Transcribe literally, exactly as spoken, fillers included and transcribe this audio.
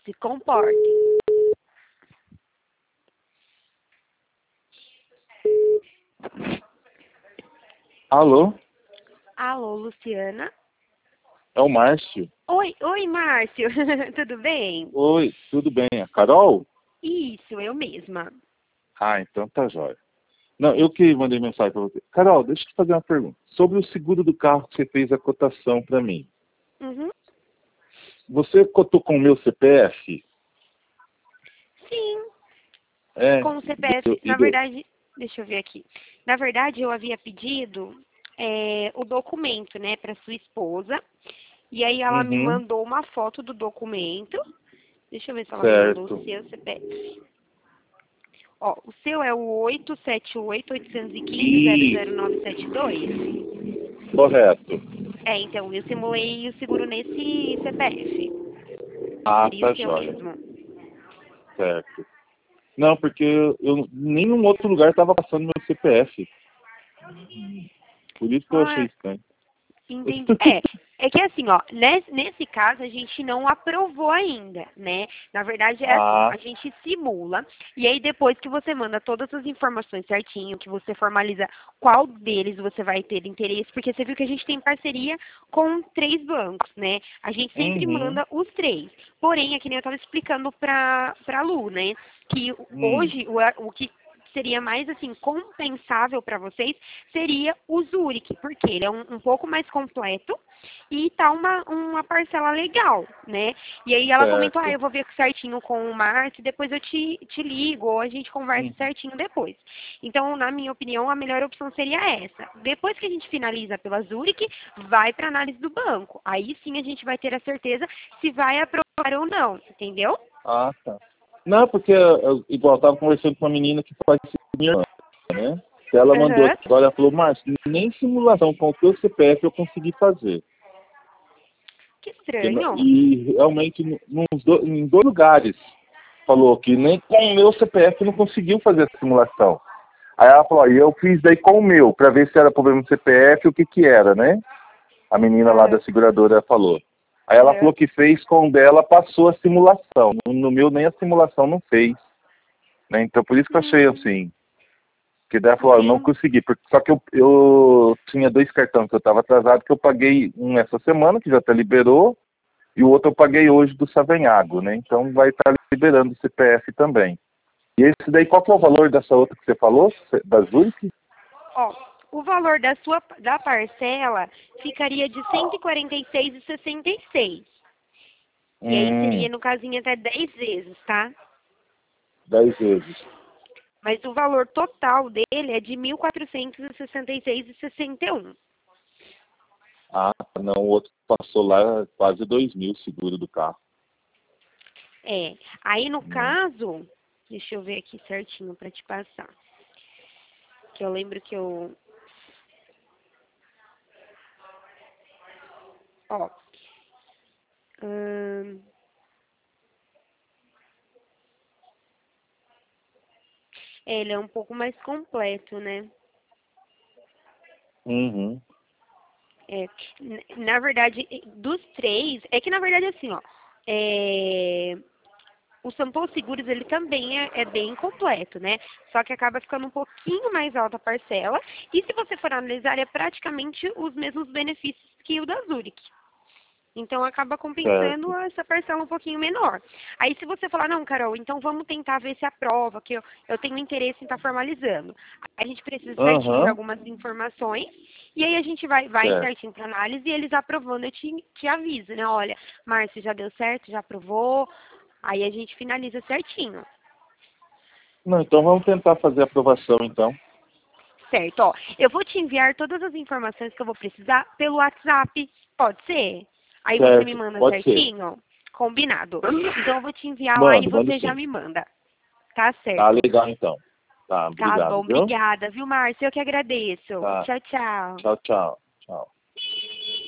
Se comporte. Alô? Alô, Luciana? É o Márcio. Oi, oi, Márcio. Tudo bem? Oi, tudo bem? A Carol? Isso, eu mesma. Ah, então tá jóia. Não, eu que mandei mensagem para você. Carol, deixa eu te fazer uma pergunta. Sobre o seguro do carro que você fez a cotação para mim. Uhum. Você cotou com o meu C P F? Sim, É. com o C P Deu, F. e Na deu. verdade, deixa eu ver aqui. Na verdade, eu havia pedido é, o documento, né, para sua esposa. E aí ela me Uhum, mandou uma foto do documento. Deixa eu ver se ela me mandou o certo. seu C P F. Ó, o seu é o oito sete oito, oito um cinco, zero zero Isso, nove sete dois. correto. É, então, eu simulei o seguro nesse C P F. Ah, Seria tá o seu jóia. mesmo. Certo. Não, porque eu, eu nenhum outro lugar estava passando meu C P F. Por isso que eu achei Ah, estranho. entendi. É, é que assim, ó, nesse, nesse caso a gente não aprovou ainda, né? Na verdade é assim, Ah, a gente simula e aí depois que você manda todas as informações certinho, que você formaliza qual deles você vai ter interesse, porque você viu que a gente tem parceria com três bancos, né? A gente sempre uhum, manda os três. Porém, é que nem eu estava explicando pra, pra Lu, né? Que hum, hoje o, o que seria mais assim compensável para vocês seria o Zurich, porque ele é um, um pouco mais completo e tá uma, uma parcela legal, né? E aí ela comentou, ah, certo. eu vou ver certinho com o Márcio, depois eu te, te ligo, ou a gente conversa Uhum. certinho depois. Então, na minha opinião, a melhor opção seria essa. Depois que a gente finaliza pela Zurich, vai para análise do banco. Aí sim a gente vai ter a certeza se vai aprovar ou não, entendeu? Ah, tá. Não, porque, eu, igual, eu tava conversando com uma menina que faz minha irmã, né? Ela mandou Aham. aqui, agora ela falou, Márcio, nem simulação com o teu C P F eu consegui fazer. Que Porque não- estranho. E realmente, no- nos do, em dois lugares, falou que nem com o meu C P F não conseguiu fazer a simulação. Aí ela falou, e eu fiz daí com o meu, para ver se era problema no C P F e o que que era, né? A menina lá Ah, da seguradora falou. Aí ela aham. falou que fez com o dela, passou a simulação. No, no meu nem a simulação não fez. Né? Então por isso que eu achei Hum, assim. Que daí ela falou, ó, eu não entendi. consegui. Porque, só que eu, eu tinha dois cartões que eu estava atrasado, que eu paguei um essa semana, que já até liberou, e o outro eu paguei hoje do Savenhago, né? Então vai estar liberando o C P F também. E esse daí, qual que é o valor dessa outra que você falou? Da Zurich? Ó, o valor da sua da parcela ficaria de cento e quarenta e seis e sessenta e seis. E aí seria Hum, no casinho até dez vezes, tá? dez vezes. Mas o valor total dele é de mil quatrocentos e sessenta e seis e sessenta e um. Ah, não, o outro passou lá quase dois mil seguro do carro. É. Aí no Hum. caso, deixa eu ver aqui certinho pra te passar. Que eu lembro que eu, ó, hum, ele é um pouco mais completo, né? Uhum. É, n- na verdade, dos três, é que na verdade assim, ó, é, o São Paulo Seguros ele também é, é bem completo, né? Só que acaba ficando um pouquinho mais alta a parcela. E se você for analisar, é praticamente os mesmos benefícios que o da Zurich. Então acaba compensando Certo. essa parcela um pouquinho menor. Aí se você falar, não, Carol, então vamos tentar ver se aprova, que eu, eu tenho interesse em estar formalizando. A gente precisa certinho de Aham. algumas informações, e aí a gente vai, vai Certo. certinho para análise e eles aprovando, eu te, te aviso, né? Olha, Márcio, já deu certo, já aprovou, aí a gente finaliza certinho. Não, então vamos tentar fazer a aprovação, então. Certo, ó. Eu vou te enviar todas as informações que eu vou precisar pelo WhatsApp, pode ser? Aí você me Certo. manda Pode ser. certinho? Combinado. Então eu vou te enviar lá e Mando, mando você já sim. me manda. Tá Tá certo. legal, então. Tá, Tá bom, obrigado, viu? obrigada, viu, Márcio? Eu que agradeço. Tá. Tchau, tchau. Tchau, tchau. Tchau.